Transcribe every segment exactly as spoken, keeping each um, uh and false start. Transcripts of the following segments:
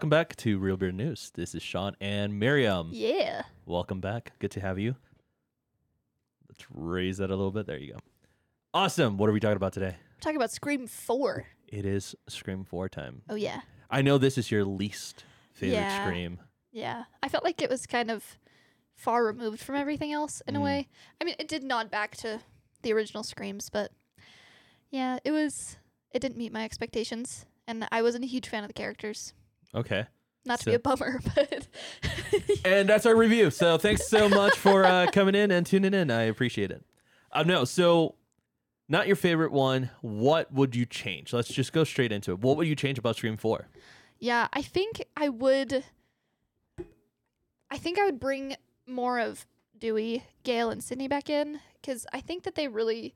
welcome back to Real Beard News. This is Sean and Miriam. Yeah. Welcome back. Good to have you. Let's raise that a little bit. There you go. Awesome. What are we talking about today? We're talking about Scream four. It is Scream four time. Oh, yeah. I know this is your least favorite Yeah. Scream. Yeah. I felt like it was kind of far removed from everything else in Mm. a way. I mean, it did nod back to the original Screams, but yeah, it was, it didn't meet my expectations. And I wasn't a huge fan of the characters. Okay. Not to So- be a bummer, but And that's our review. So thanks so much for uh, coming in and tuning in. I appreciate it. Uh, no, so not your favorite one. What would you change? Let's just go straight into it. What would you change about Scream four? yeah, I think I would, I think I would bring more of Dewey, Gail, and Sydney back in, because I think that they really,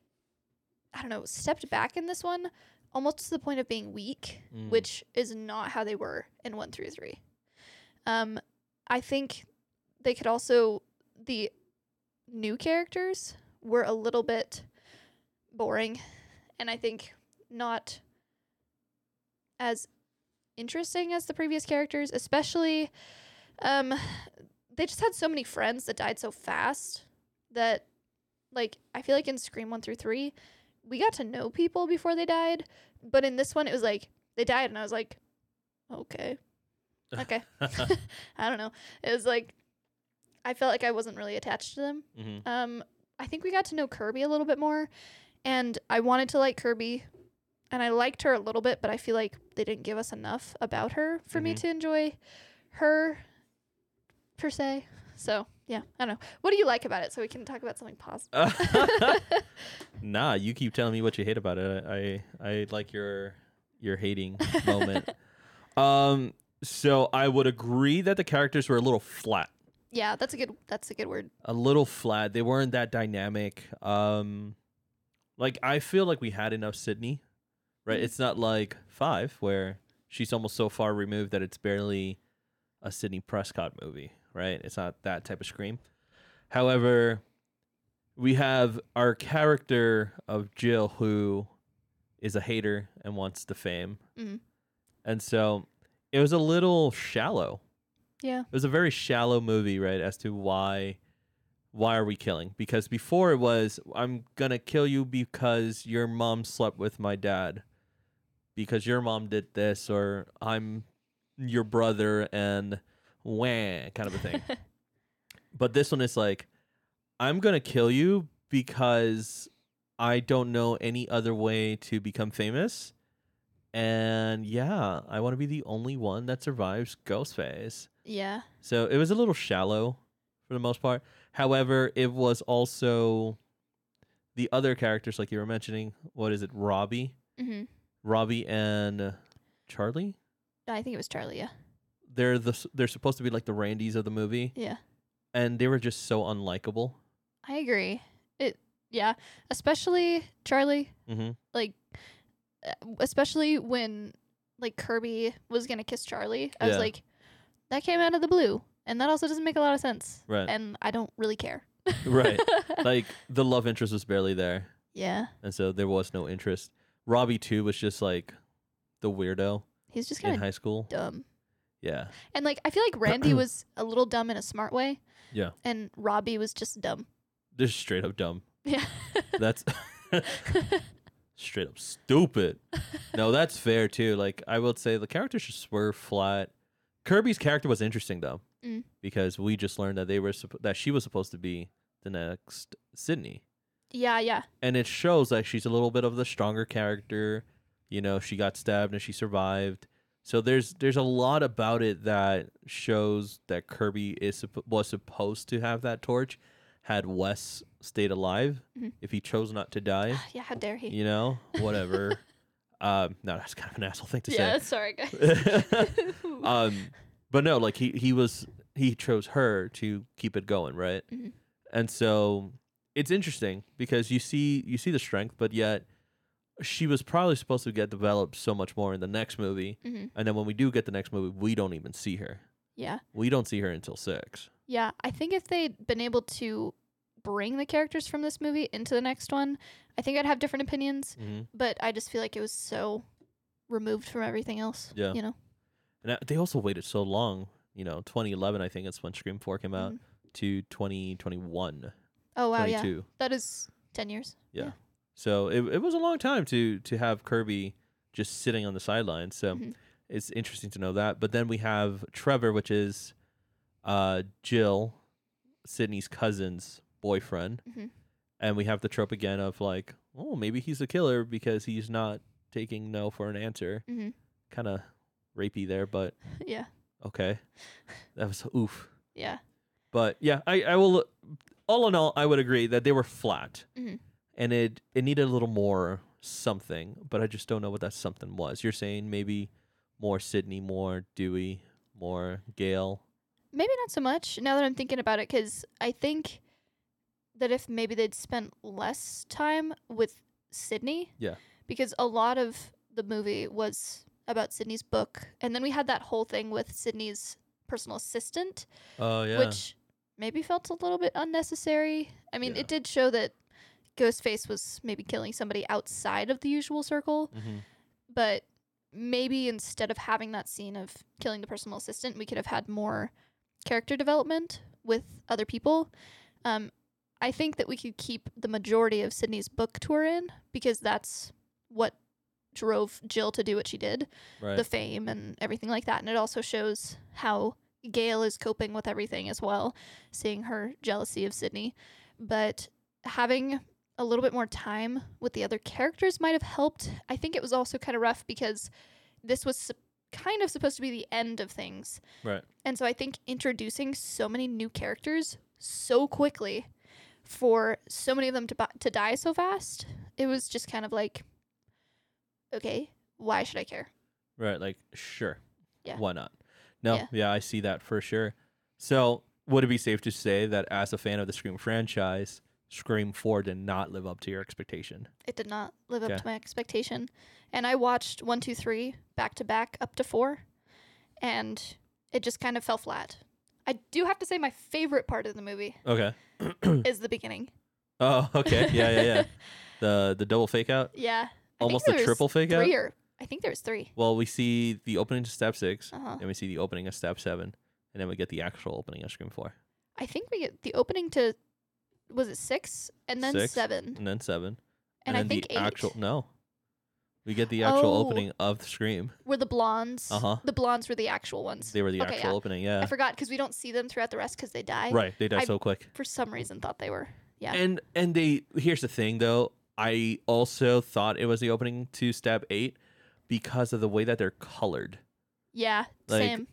I don't know, stepped back in this one almost to the point of being weak, Mm. which is not how they were in one through three. Um, I think they could also, the new characters were a little bit boring, and I think not as interesting as the previous characters, especially, um, they just had so many friends that died so fast that, like, I feel like in Scream one through three, we got to know people before they died, but in this one, it was like, they died, and I was like, okay. Okay. I don't know. It was like, I felt like I wasn't really attached to them. Mm-hmm. Um, I think we got to know Kirby a little bit more, and I wanted to like Kirby, and I liked her a little bit, but I feel like they didn't give us enough about her for me Mhm. to enjoy her, per se. So, yeah, I don't know. What do you like about it so we can talk about something positive? Nah, you keep telling me what you hate about it. I I, I like your your hating moment. Um, so I would agree that the characters were a little flat. Yeah, that's a good that's a good word. A little flat. They weren't that dynamic. Um, like I feel like we had enough Sydney, right? Mhm. It's not like Five where she's almost so far removed that it's barely a Sydney Prescott movie, right? It's not that type of Scream. However, we have our character of Jill who is a hater and wants the fame. Mhm. And so it was a little shallow. Yeah. It was a very shallow movie, right, as to why why are we killing? Because before it was, I'm going to kill you because your mom slept with my dad. Because your mom did this, or I'm your brother and wah, kind of a thing. But this one is like, I'm going to kill you because I don't know any other way to become famous. And yeah, I want to be the only one that survives Ghostface. Yeah. So it was a little shallow for the most part. However, it was also the other characters, like you were mentioning. What is it? Robbie? Mhm. Robbie and uh, Charlie? I think it was Charlie, yeah. They're the s- they're supposed to be like the Randys of the movie. Yeah. And they were just so unlikable. I agree. It yeah, especially Charlie. Mm-hmm. Like, uh, especially when like Kirby was gonna kiss Charlie, I was Yeah. like, that came out of the blue, and that also doesn't make a lot of sense. Right. And I don't really care. Right. Like the love interest was barely there. Yeah, And so there was no interest. Robbie too was just like the weirdo he's just in kind of high school. dumb. Yeah. And like, I feel like Randy was a little dumb in a smart way, Yeah. and Robbie was just dumb. Just straight up dumb. Yeah. That's straight up stupid. No, that's fair too. Like I would say the characters just were flat. Kirby's character was interesting though, Mm. because we just learned that they were suppo- that she was supposed to be the next Sydney, Yeah, yeah. and it shows that she's a little bit of the stronger character. You know, she got stabbed and she survived. So there's there's a lot about it that shows that Kirby is suppo- was supposed to have that torch, had Wes stayed alive, Mhm. if he chose not to die. Yeah, how dare he? You know, whatever. um, no, that's kind of an asshole thing to Yeah, say. sorry guys. um, but no, like he he was he chose her to keep it going, right? Mhm. And so it's interesting because you see you see the strength, but yet she was probably supposed to get developed so much more in the next movie. Mhm. And then when we do get the next movie, we don't even see her. Yeah. We don't see her until six. Yeah, I think if they'd been able to bring the characters from this movie into the next one, I think I'd have different opinions. Mm-hmm. But I just feel like it was so removed from everything else. Yeah. You know? And uh, they also waited so long. You know, twenty eleven, I think it's when Scream four came out, Mhm. to twenty twenty-one, Oh wow, yeah, twenty-two. that is ten years. Yeah. Yeah. So it it was a long time to to have Kirby just sitting on the sidelines. So Mhm. it's interesting to know that. But then we have Trevor, which is uh, Jill, Sydney's cousin's boyfriend. Mhm. And we have the trope again of like, oh, maybe he's a killer because he's not taking no for an answer. Mhm. Kind of rapey there, but Yeah. okay. That was oof. Yeah. But yeah, I, I will, all in all, I would agree that they were flat. Mhm. And it, it needed a little more something, but I just don't know what that something was. You're saying maybe more Sydney, more Dewey, more Gale. Maybe not so much now that I'm thinking about it, because I think that if maybe they'd spent less time with Sydney. Yeah. Because a lot of the movie was about Sydney's book. And then we had that whole thing with Sydney's personal assistant, Oh, yeah. which maybe felt a little bit unnecessary. I mean, Yeah. it did show that Ghostface was maybe killing somebody outside of the usual circle. Mm-hmm. But maybe instead of having that scene of killing the personal assistant, we could have had more character development with other people. Um, I think that we could keep the majority of Sydney's book tour in, because that's what drove Jill to do what she did, Right. the fame and everything like that. And it also shows how Gale is coping with everything as well, seeing her jealousy of Sydney. But having a little bit more time with the other characters might have helped. I think it was also kind of rough because this was sup- kind of supposed to be the end of things. Right. And so I think introducing so many new characters so quickly for so many of them to bu- to die so fast, it was just kind of like, okay, why should I care? Right. Like, sure. Yeah. Why not? No. Yeah. Yeah, I see that for sure. So would it be safe to say that as a fan of the Scream franchise, Scream four did not live up to your expectation? It did not live up Okay. to my expectation. And I watched one, two, three back to back up to four, and it just kind of fell flat. I do have to say my favorite part of the movie Okay. is the beginning. Oh, okay. Yeah, yeah, yeah. The the double fake out? Yeah. I Almost think a there was triple fake out? three or I think there was three. Well, we see the opening to Step six, Uh-huh. then we see the opening of Step seven, and then we get the actual opening of Scream four. I think we get the opening to, was it six? And then Six, seven. And then seven. And, then I think the eight. actual no. We get the actual Oh. opening of Scream. Were the blondes. Uh-huh. The blondes were the actual ones. They were the Okay, actual yeah. opening, yeah. I forgot because we don't see them throughout the rest because they die. Right, they die I- so quick. For some reason thought they were. Yeah. And and they here's the thing though, I also thought it was the opening to Step eight because of the way that they're colored. yeah. like, Same.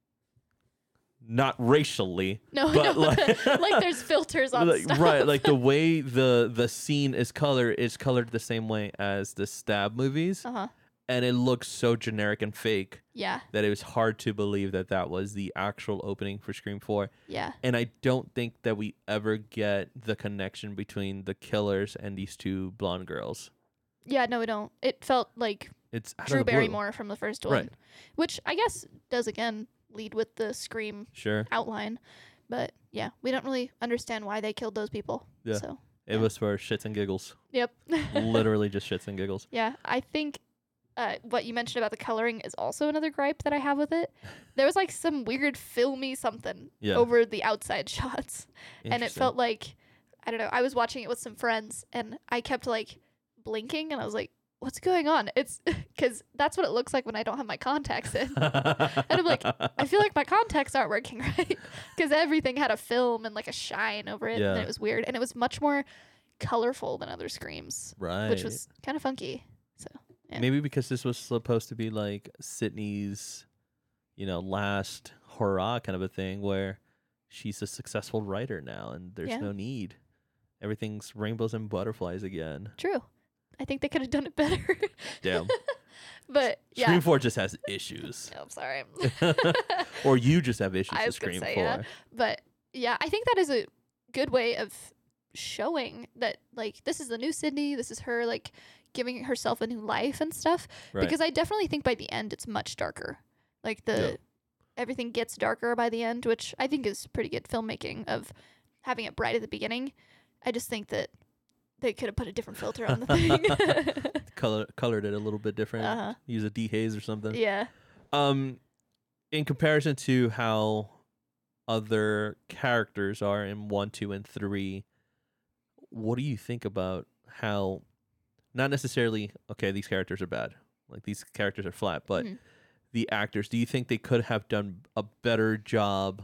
Not racially, No, but no. like, like there's filters on like, stuff. right, like the way the the scene is colored is colored the same way as the Stab movies, Uh huh. and it looks so generic and fake Yeah. that it was hard to believe that that was the actual opening for Scream four. Yeah. And I don't think that we ever get the connection between the killers and these two blonde girls. Yeah. No, we don't. It felt like It's out of Drew the blue. Barrymore from the first one, Right. which I guess does again lead with the Scream Sure. outline. But yeah, we don't really understand why they killed those people. Yeah. So It Yeah. was for shits and giggles. yep. Literally just shits and giggles. Yeah, I think uh, what you mentioned about the coloring is also another gripe that I have with it. There was like some weird filmy something Yeah. over the outside shots, and it Interesting. felt like, I don't know. I was watching it with some friends, and I kept like blinking, and I was like, "What's going on?" It's because that's what it looks like when I don't have my contacts in. And I'm like, I feel like my contacts aren't working right because everything had a film and like a shine over it, and Yeah. it was weird, and it was much more colorful than other Screams, right. which was kind of funky. So yeah. Maybe because this was supposed to be like Sydney's, you know, last hurrah kind of a thing where she's a successful writer now and there's Yeah. no need. Everything's rainbows and butterflies again. True. I think they could have done it better. Damn. But yeah. Scream four just has issues. Oh, I'm sorry. Or you just have issues I with was gonna Scream say, four. yeah. But yeah, I think that is a good way of showing that like this is the new Sydney. This is her like giving herself a new life and stuff. Right. Because I definitely think by the end it's much darker. Like the Yeah. everything gets darker by the end, which I think is pretty good filmmaking of having it bright at the beginning. I just think that they could have put a different filter on the thing. Color, colored it a little bit different. Uh-huh. Use a dehaze or something. Yeah. Um, in comparison to how other characters are in one, two, and three, what do you think about how, not necessarily, okay, these characters are bad, like these characters are flat, but Mhm. the actors, do you think they could have done a better job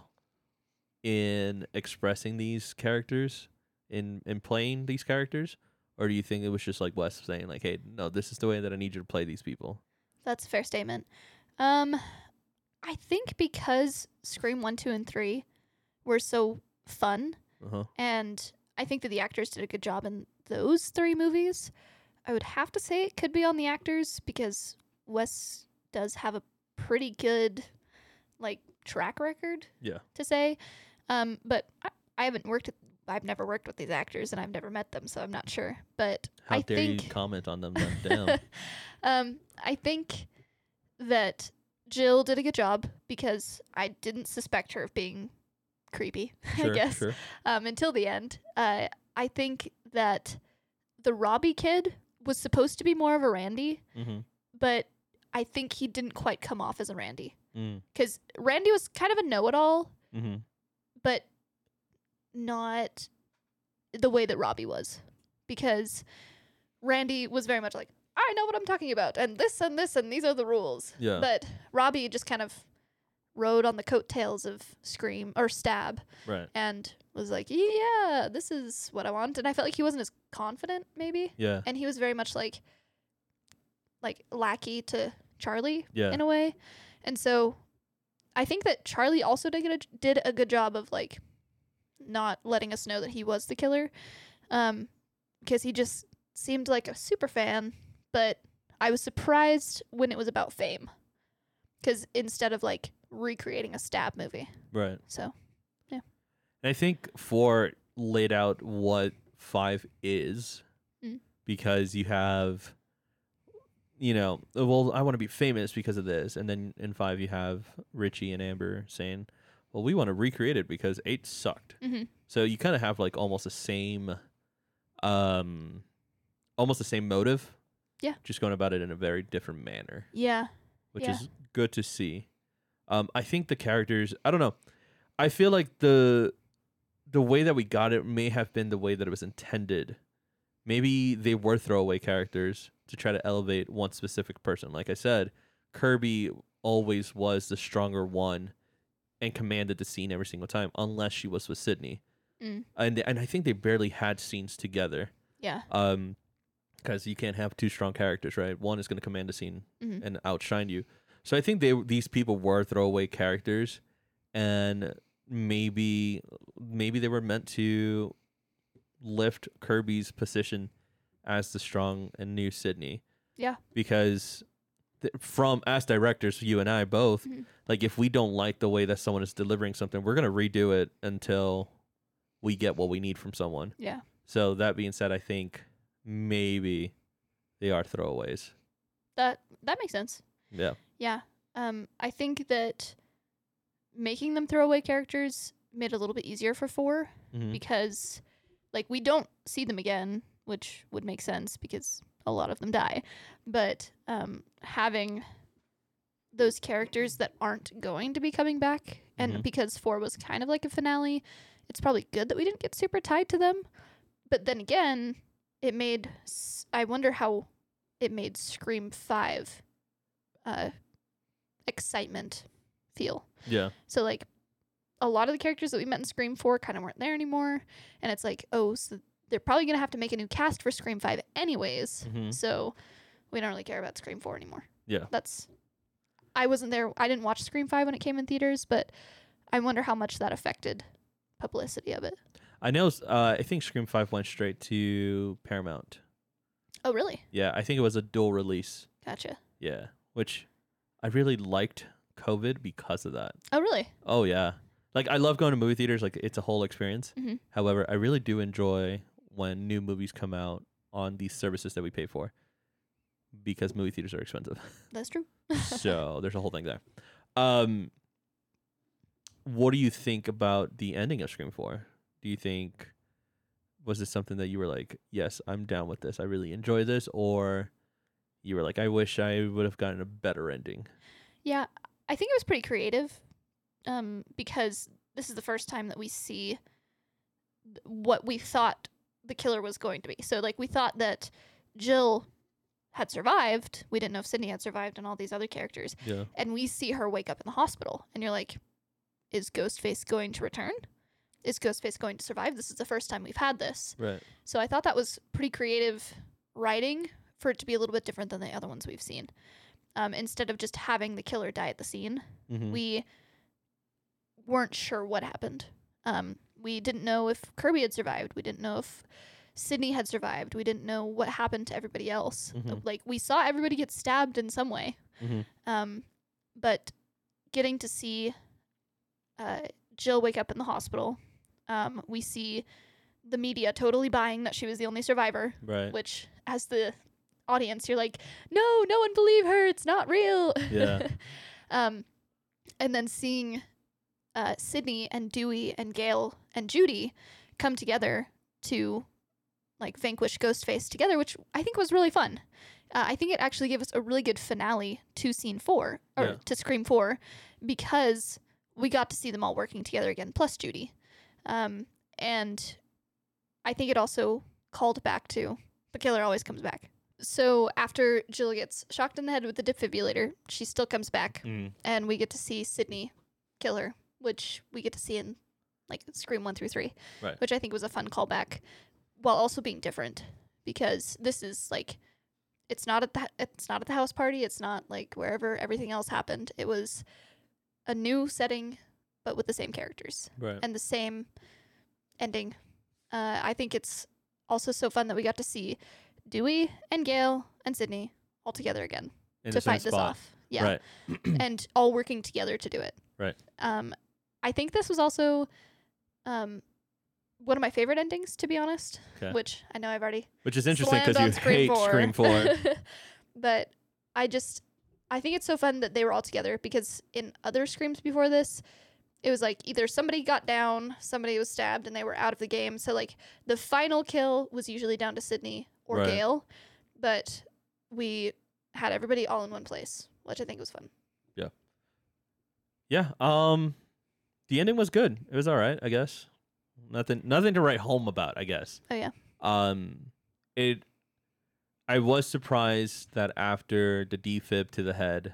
in expressing these characters, in in playing these characters? Or do you think it was just like Wes saying, like, hey, no, this is the way that I need you to play these people? That's a fair statement. Um, I think because Scream one, two, and three were so fun, Uh-huh. and I think that the actors did a good job in those three movies, I would have to say it could be on the actors because Wes does have a pretty good, like, track record Yeah. to say. Um, but I, I haven't worked with, I've never worked with these actors and I've never met them, so I'm not sure. But How I dare think you comment on them then? Damn. um, I think that Jill did a good job because I didn't suspect her of being creepy, Sure, I guess, sure. um, until the end. Uh, I think that the Robbie kid was supposed to be more of a Randy, Mm-hmm. but I think he didn't quite come off as a Randy. Mm. Because Randy was kind of a know-it-all, Mm-hmm. but not the way that Robbie was. Because Randy was very much like, I know what I'm talking about, and this and this, and these are the rules. Yeah. But Robbie just kind of rode on the coattails of Scream, or Stab, Right. and was like, yeah, this is what I want. And I felt like he wasn't as confident, maybe. Yeah. And he was very much like, like lackey to Charlie Yeah. in a way. And so I think that Charlie also did a, did a good job of like not letting us know that he was the killer, um, because he just seemed like a super fan. But I was surprised when it was about fame, because instead of like recreating a Stab movie. Right. So And I think four laid out what five is, Mm. because you have, you know, well, I want to be famous because of this, and then in five you have Richie and Amber saying, well, we want to recreate it because eight sucked. mm-hmm. So you kind of have like almost the same, um, almost the same motive. Yeah. Just going about it in a very different manner, yeah, which Yeah. is good to see. Um, I think the characters, I don't know. I feel like the the way that we got it may have been the way that it was intended. Maybe they were throwaway characters to try to elevate one specific person. Like I said, Kirby always was the stronger one and commanded the scene every single time, unless she was with Sydney. Mm. And and I think they barely had scenes together. yeah, Um, because you can't have two strong characters, right? One is going to command the scene Mhm. and outshine you. So I think they these people were throwaway characters, and maybe maybe they were meant to lift Kirby's position as the strong and new Sydney. Yeah. Because th- from as directors, you and I both, Mhm. like if we don't like the way that someone is delivering something, we're gonna redo it until we get what we need from someone. yeah. So that being said, I think maybe they are throwaways. That that makes sense. Yeah. Yeah. Um, I think that making them throwaway characters made it a little bit easier for four Mm-hmm. because, like, we don't see them again, which would make sense because a lot of them die. But um, having those characters that aren't going to be coming back, and Mhm. because four was kind of like a finale, it's probably good that we didn't get super tied to them. But then again, it made s- I wonder how it made Scream five uh, excitement feel. Yeah. So like a lot of the characters that we met in Scream four kind of weren't there anymore, and it's like, oh, so they're probably gonna have to make a new cast for Scream five anyways. Mm-hmm. So we don't really care about Scream four anymore. Yeah. That's I wasn't there. I didn't watch Scream five when it came in theaters, but I wonder how much that affected publicity of it. I know. s- Uh, I think Scream Five went straight to Paramount. Oh, really? Yeah, I think it was a dual release. Gotcha. Yeah, which I really liked COVID because of that. Oh, really? Oh yeah, like I love going to movie theaters. Like it's a whole experience. Mhm. However, I really do enjoy when new movies come out on these services that we pay for, because movie theaters are expensive. That's true. So there's a whole thing there. Um, what do you think about the ending of Scream Four? Do you think, was it something that you were like, yes, I'm down with this, I really enjoy this, or you were like, I wish I would have gotten a better ending? Yeah, I think it was pretty creative, um, because this is the first time that we see th- what we thought the killer was going to be. So, like, we thought that Jill had survived. We didn't know if Sydney had survived and all these other characters. Yeah. And we see her wake up in the hospital. And you're like, is Ghostface going to return? Is Ghostface going to survive? This is the first time we've had this. Right. So I thought that was pretty creative writing for it to be a little bit different than the other ones we've seen. Um, instead of just having the killer die at the scene, Mm-hmm. we weren't sure what happened. Um, we didn't know if Kirby had survived. We didn't know if Sydney had survived. We didn't know what happened to everybody else. Mhm. Like, we saw everybody get stabbed in some way. Mm-hmm. Um, but getting to see uh, Jill wake up in the hospital, um, we see the media totally buying that she was the only survivor, Right. which, as the audience, you're like, no, no one believe her. It's not real. Yeah. um, and then seeing uh, Sydney and Dewey and Gail and Judy come together to like vanquish Ghostface together, which I think was really fun. Uh, I think it actually gave us a really good finale to scene four or Yeah. to Scream four because we got to see them all working together again, plus Judy. Um, and I think it also called back to the killer always comes back. So after Jill gets shocked in the head with the defibrillator, she still comes back, Mm. and we get to see Sydney kill her, which we get to see in like Scream one through three, Right. which I think was a fun callback, while also being different because this is like it's not at the it's not at the house party, it's not like wherever everything else happened. It was a new setting, but with the same characters Right. and the same ending. Uh, I think it's also so fun that we got to see Dewey and Gail and Sydney all together again In to the same fight this spot. off. Yeah. Right. And all working together to do it. Right. Um, I think this was also um, one of my favorite endings, to be honest, 'Kay. which I know I've already Which is interesting slammed because you on Scream hate four. Scream four. But I just, I think it's so fun that they were all together because in other Screams before this, it was like either somebody got down, somebody was stabbed, and they were out of the game. So like the final kill was usually down to Sydney or Right. Gail, but we had everybody all in one place, which I think was fun. Yeah. Um, the ending was good. It was all right, I guess. Nothing, nothing to write home about, I guess. Oh yeah. Um, it. I was surprised that after the defib to the head,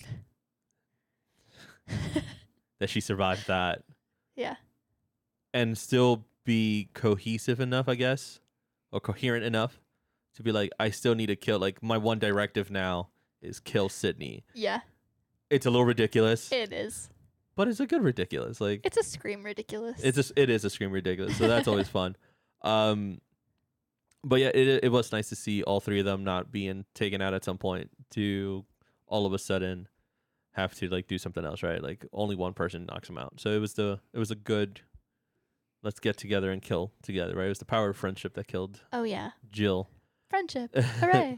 that she survived that Yeah. and still be cohesive enough, I guess, or coherent enough to be like, I still need to kill. Like my one directive now is kill Sydney. Yeah. It's a little ridiculous, It is. but it's a good ridiculous. Like It's a Scream ridiculous. it's a, it is a Scream ridiculous, so that's always fun. Um, but yeah, it it was nice to see all three of them not being taken out at some point to all of a sudden have to like do something else, right? Like only one person knocks them out. So it was the it was a good let's get together and kill together, right? It was the power of friendship that killed Oh yeah. Jill. Friendship. Hooray.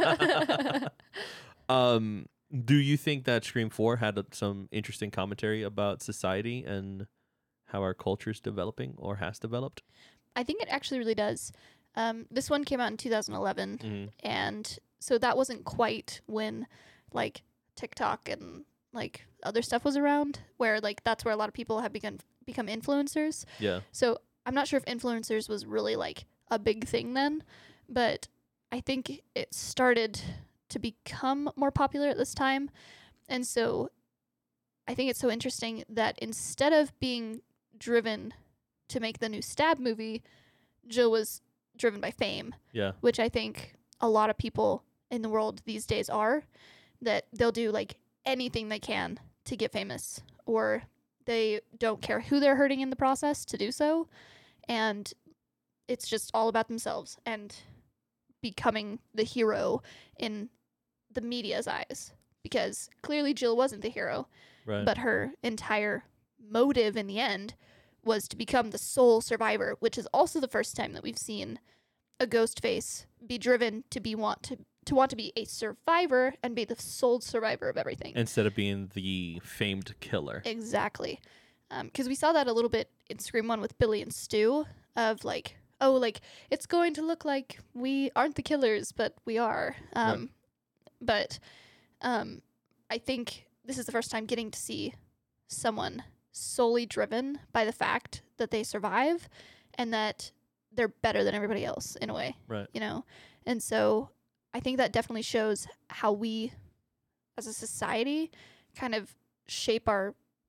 um, do you think that Scream four had uh, some interesting commentary about society and how our culture is developing or has developed? I think it actually really does. Um, this one came out in two thousand eleven, Mm-hmm. and so that wasn't quite when like TikTok and like other stuff was around, where like that's where a lot of people have begun become influencers. Yeah. So I'm not sure if influencers was really like a big thing then, but I think it started to become more popular at this time. And so I think it's so interesting that instead of being driven to make the new Stab movie, Jill was driven by fame, Yeah. which I think a lot of people in the world these days are, that they'll do like anything they can to get famous, or they don't care who they're hurting in the process to do so. And it's just all about themselves and becoming the hero in the media's eyes, because clearly Jill wasn't the hero, Right. but her entire motive in the end was to become the sole survivor, which is also the first time that we've seen a ghost face be driven to be want to to want to be a survivor and be the sole survivor of everything. Instead of being the famed killer. Exactly. Because we saw that a little bit in Scream one with Billy and Stu, of like, oh, like, it's going to look like we aren't the killers, but we are. Um, But um, I think this is the first time getting to see someone solely driven by the fact that they survive and that they're better than everybody else in a way. Right. You know? And so I think that definitely shows how we as a society kind of shape our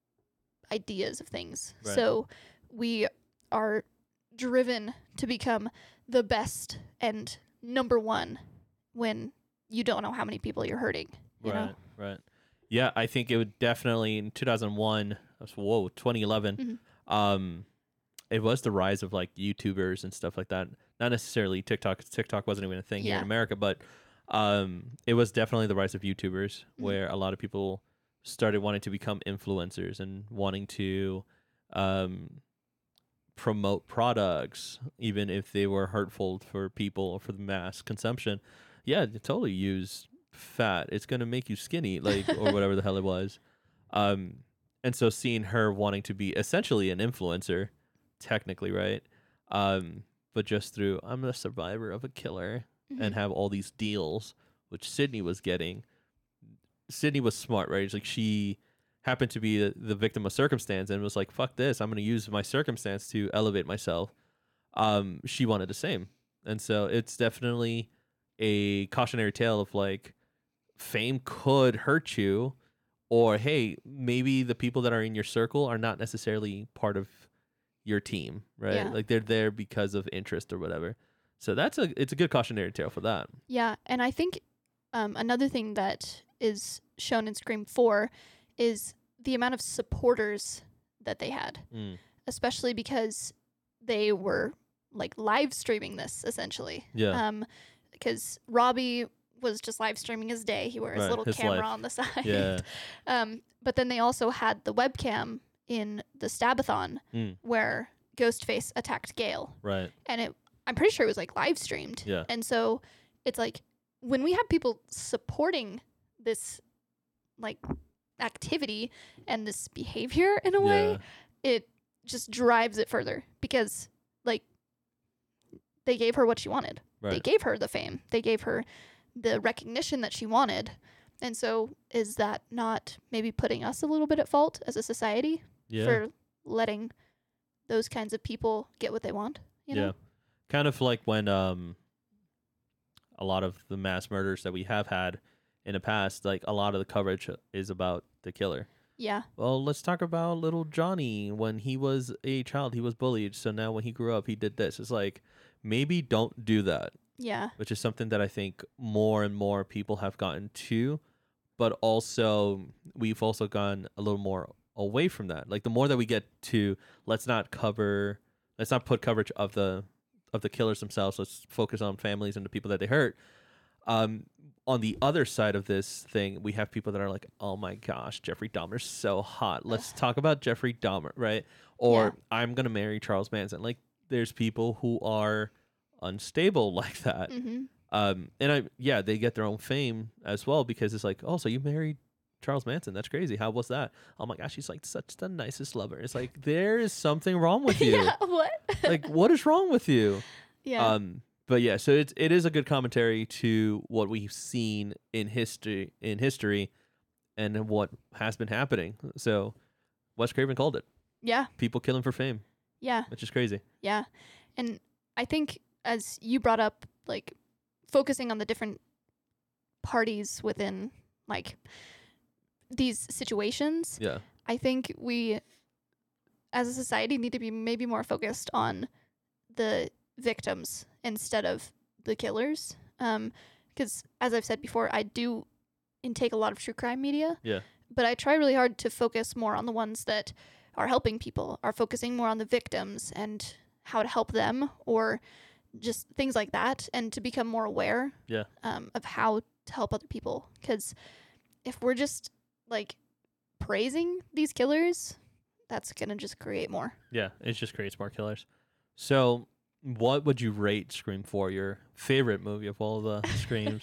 ideas of things. Right. So we are driven to become the best and number one when you don't know how many people you're hurting. You right, know? right. Yeah, I think it would definitely in two thousand one, whoa, twenty eleven, Mhm. um, it was the rise of like YouTubers and stuff like that. Not necessarily TikTok, 'cause TikTok wasn't even a thing here Yeah. in America, but um, it was definitely the rise of YouTubers Mhm. where a lot of people started wanting to become influencers and wanting to um, promote products, even if they were hurtful for people or for the mass consumption. Yeah, totally use fat. It's going to make you skinny, like, or whatever the hell it was. Um, and so seeing her wanting to be essentially an influencer, technically, right? Um, but just through, I'm a survivor of a killer and Mhm. have all these deals, which Sydney was getting. Sydney was smart, right? It's like she happened to be the, the victim of circumstance and was like, fuck this, I'm going to use my circumstance to elevate myself. Um, she wanted the same. And so it's definitely a cautionary tale of like, fame could hurt you, or hey, maybe the people that are in your circle are not necessarily part of your team, right? Yeah. Like they're there because of interest or whatever. So that's a it's a good cautionary tale for that. Yeah, and I think um, another thing that is shown in Scream four is the amount of supporters that they had, Mm. especially because they were like live streaming this essentially. Yeah. Um, because Robbie was just live streaming his day. He wore his Right, little his camera life. on the side. Yeah. um, but then they also had the webcam in the Stabathon Mm. where Ghostface attacked Gale, Right. and it I'm pretty sure it was like live streamed. Yeah. And so it's like when we have people supporting this like activity and this behavior in a way, Yeah. it just drives it further because like they gave her what she wanted. They Right. gave her the fame. They gave her the recognition that she wanted. And so is that not maybe putting us a little bit at fault as a society Yeah. for letting those kinds of people get what they want? You know? Yeah. Kind of like when um a lot of the mass murders that we have had in the past, like a lot of the coverage is about the killer. Yeah. Well, let's talk about little Johnny. When he was a child, he was bullied. So now when he grew up, he did this. It's like, maybe don't do that, Yeah. which is something that I think more and more people have gotten to. But also, we've also gone a little more away from that. Like the more that we get to, let's not cover, let's not put coverage of the of the killers themselves. Let's focus on families and the people that they hurt. Um, on the other side of this thing, we have people that are like, oh my gosh, Jeffrey Dahmer's so hot. Let's talk about Jeffrey Dahmer, right? Or Yeah. I'm going to marry Charles Manson. Like, there's people who are unstable like that. Mm-hmm. Um, and I, yeah, they get their own fame as well because it's like, oh, so you married Charles Manson. That's crazy. How was that? Oh my gosh, he's like such the nicest lover. It's like, there is something wrong with you. yeah. What? Like, what is wrong with you? yeah. Um, but yeah, so it's it is a good commentary to what we've seen in history in history, and what has been happening. So, Wes Craven called it. yeah. People killing for fame, Yeah. which is crazy. Yeah. And I think as you brought up, like focusing on the different parties within like these situations, Yeah, I think we as a society need to be maybe more focused on the victims instead of the killers. Um, because as I've said before, I do intake a lot of true crime media. Yeah. But I try really hard to focus more on the ones that are helping people, are focusing more on the victims and how to help them, or just things like that, and to become more aware Yeah. um, of how to help other people. Because if we're just like praising these killers, that's going to just create more. yeah. It just creates more killers. So, what would you rate Scream for? Your favorite movie of all the Screams?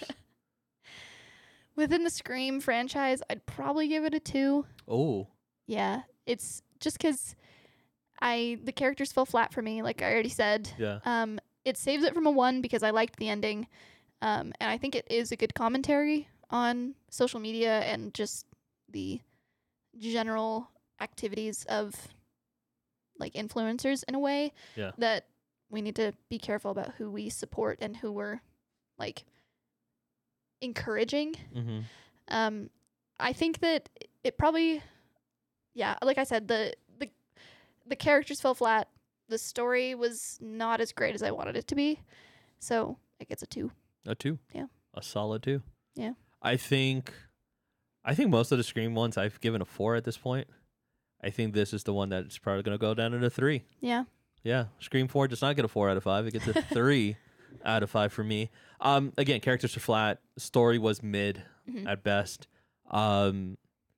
Within the Scream franchise, I'd probably give it a two. Oh, Yeah, it's just because I the characters fell flat for me, like I already said. yeah, Um, it saves it from a one because I liked the ending, um, and I think it is a good commentary on social media and just the general activities of like influencers in a way Yeah. that we need to be careful about who we support and who we're like encouraging. Mm-hmm. Um, I think that it probably, yeah, like I said, the the the characters fell flat. The story was not as great as I wanted it to be, so it gets a two. A two. Yeah. A solid two. Yeah. I think, I think most of the Scream ones I've given a four at this point. I think this is the one that's probably going to go down to a three. Yeah. Yeah. Scream four does not get a four out of five. It gets a three out of five for me. Um, again, characters are flat. Story was mid Mhm. at best. Um,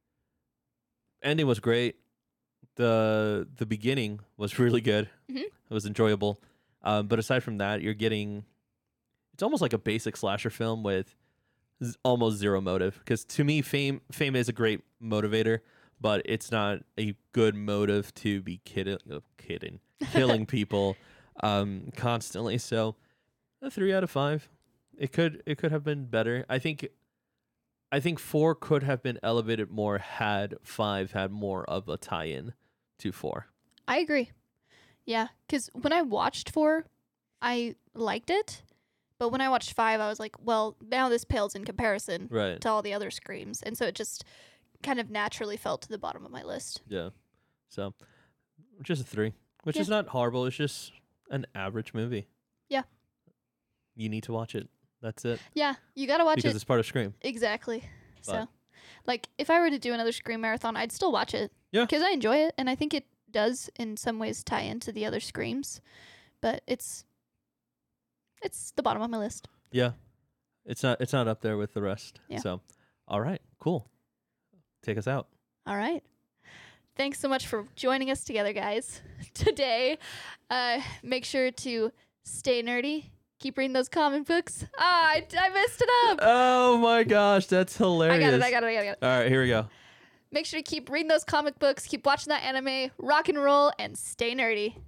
ending was great. The the beginning was really good. Mhm. It was enjoyable. Um, but aside from that, you're getting, it's almost like a basic slasher film with z- almost zero motive. Because to me, fame fame is a great motivator, but it's not a good motive to be kidding, uh, kidding, killing people um, constantly. So a three out of five. It could it could have been better. I think I think four could have been elevated more had five had more of a tie-in to four. I agree. Yeah, because when I watched four, I liked it, but when I watched five, I was like, well, now this pales in comparison Right. to all the other Screams, and so it just kind of naturally fell to the bottom of my list. Yeah. So just a three, which Yeah. is not horrible. It's just an average movie. Yeah. You need to watch it. That's it. Yeah, you gotta watch because it it's part of Scream. exactly. So, But- like, if I were to do another Scream marathon, I'd still watch it. Yeah. because I enjoy it, and I think it does in some ways tie into the other Screams, but it's it's the bottom of my list. Yeah. It's not it's not up there with the rest. Yeah. So all right, cool. Take us out. All right. Thanks so much for joining us together, guys, today. Uh, make sure to stay nerdy. Keep reading those comic books. Ah, I, I messed it up. Oh my gosh, that's hilarious. I got it. I got it. I got it. All right, here we go. Make sure to keep reading those comic books. Keep watching that anime. Rock and roll and stay nerdy.